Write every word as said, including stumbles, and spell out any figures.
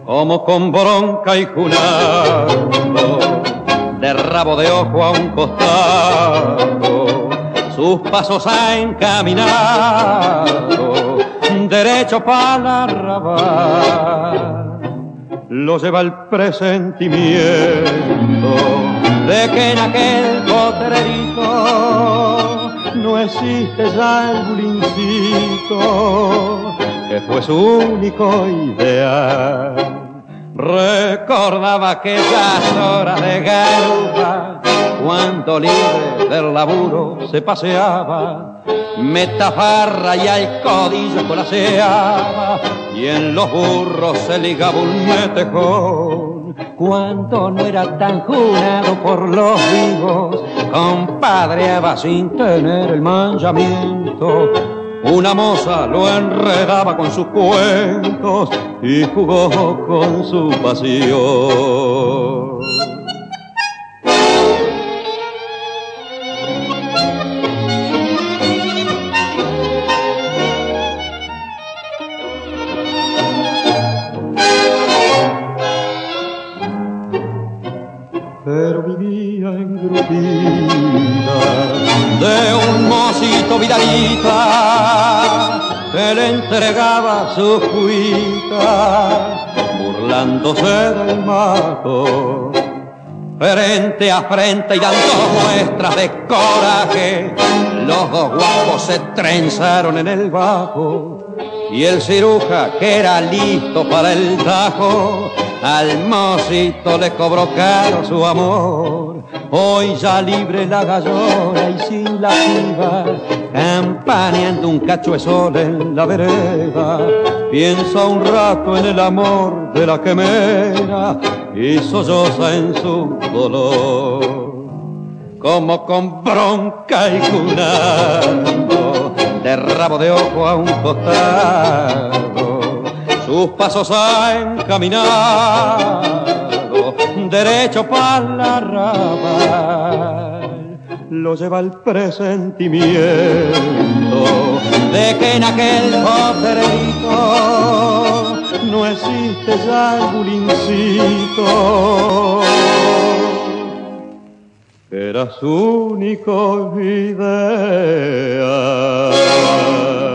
como con bronca y junado, de rabo de ojo a un costado, sus pasos ha encaminado, derecho para la arrabal. Lo lleva el presentimiento de que en aquel potrerito no existe ya el bulincito que fue su único ideal. Recordaba aquellas horas de garupa cuando libre del laburo se paseaba, metafarra y al codillo colaseaba y en los burros se ligaba un metejón. Cuando no era tan jurado por los vivos, compadreaba sin tener el manchamiento. Una moza lo enredaba con sus cuentos y jugó con su pasión. Pero vivía en grupita de un mocito vidalita que le entregaba su cuita burlándose del mato. Frente a frente y dando muestras de coraje, los dos guapos se trenzaron en el bajo y el ciruja, que era listo para el tajo, al mocito le cobró caro su amor. Hoy ya libre la gallona y sin la piba, campaneando un cacho de sol en la vereda, piensa un rato en el amor de la quemera y solloza en su dolor. Como con bronca y junando, de rabo de ojo a un costado, sus pasos ha encaminado, derecho para la arrabal. Lo lleva el presentimiento de que en aquel potrerito no existe ya el bulincito que era su único ideal.